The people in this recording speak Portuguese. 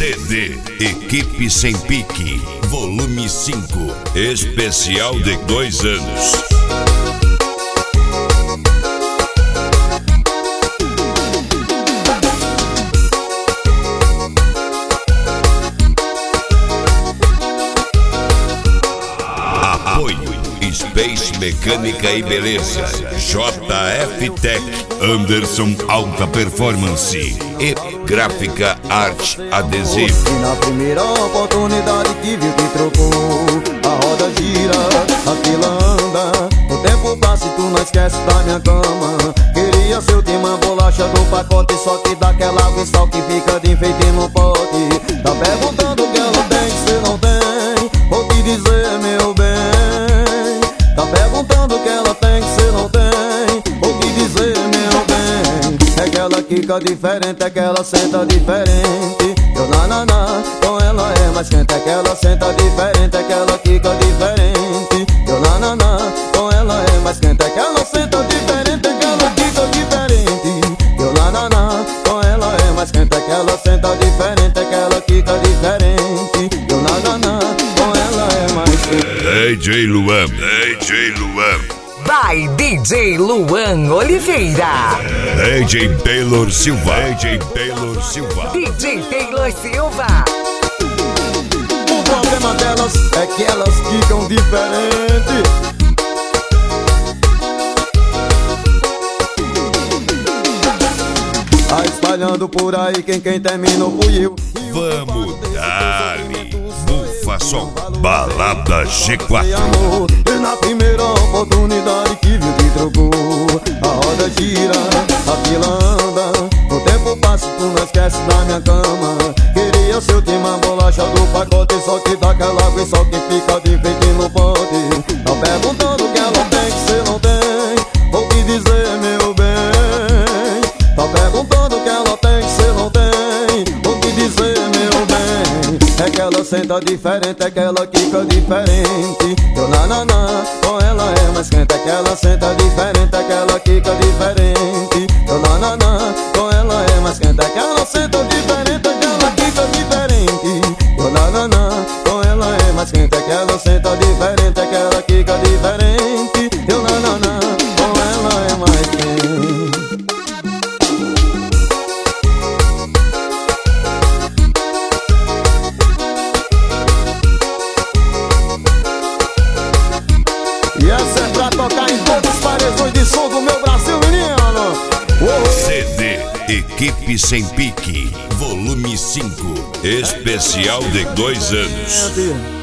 CD Equipe Sem Pique, volume 5, especial de 2 anos. Apoio Space Mecânica e Beleza, JF Tech, Anderson Alta Performance e Gráfica Arte Adesivo. E na primeira oportunidade que viu que trocou, a roda gira, a fila anda, o tempo passa e tu não esquece da minha cama. Queria ser uma bolacha do pacote, só que daquela água e sal que fica de enfeite no pote. Tá perguntando o que ela tem que cê não tem, vou te dizer meu bem. Tá perguntando o que ela tem que cê não tem, vou te dizer meu bem. É que ela quica diferente, é que ela senta diferente. Eu na, com ela é mais quente, é que ela senta diferente, é que ela quica diferente. Eu na, com ela é mais quente, é que ela senta diferente, é que ela quica diferente. Eu na, com ela é mais quente, é que ela senta diferente, é que ela quica diferente. Eu na, com ela é mais quente. DJ Luan. Vai, DJ Luan Oliveira. DJ Taylor Silva. DJ Taylor Silva. O problema delas é que elas ficam diferente. Tá espalhando por aí quem terminou fui eu. Vamos dar-lhe Bufa Som, Balada G4. E na primeira oportunidade que viu que trocou, a roda gira, a fila anda, o tempo passa e tu não esquece da minha cama. Queria ser uma bolacha do pacote, só que daquela água e só que fica de enfeite no pote. Tá perguntando o que ela tem que cê não tem, vou te dizer meu bem. Tá perguntando o que ela tem que cê não tem, vou te dizer meu bem. É que ela senta diferente, é que ela quica diferente. Eu na, com ela é mais quente, é que ela senta diferente, é que ela quica diferente. Eu na, com ela é mais quente, é que ela senta diferente, é que ela quica diferente. Eu na, com ela é mais quente, é que ela senta diferente, é que ela quica diferente. Eu na, com ela é mais quente. E essa é pra tocar em todos os paredões de som do meu Brasil, menino. CD Equipe Sem Pique, volume 5, especial de 2 anos.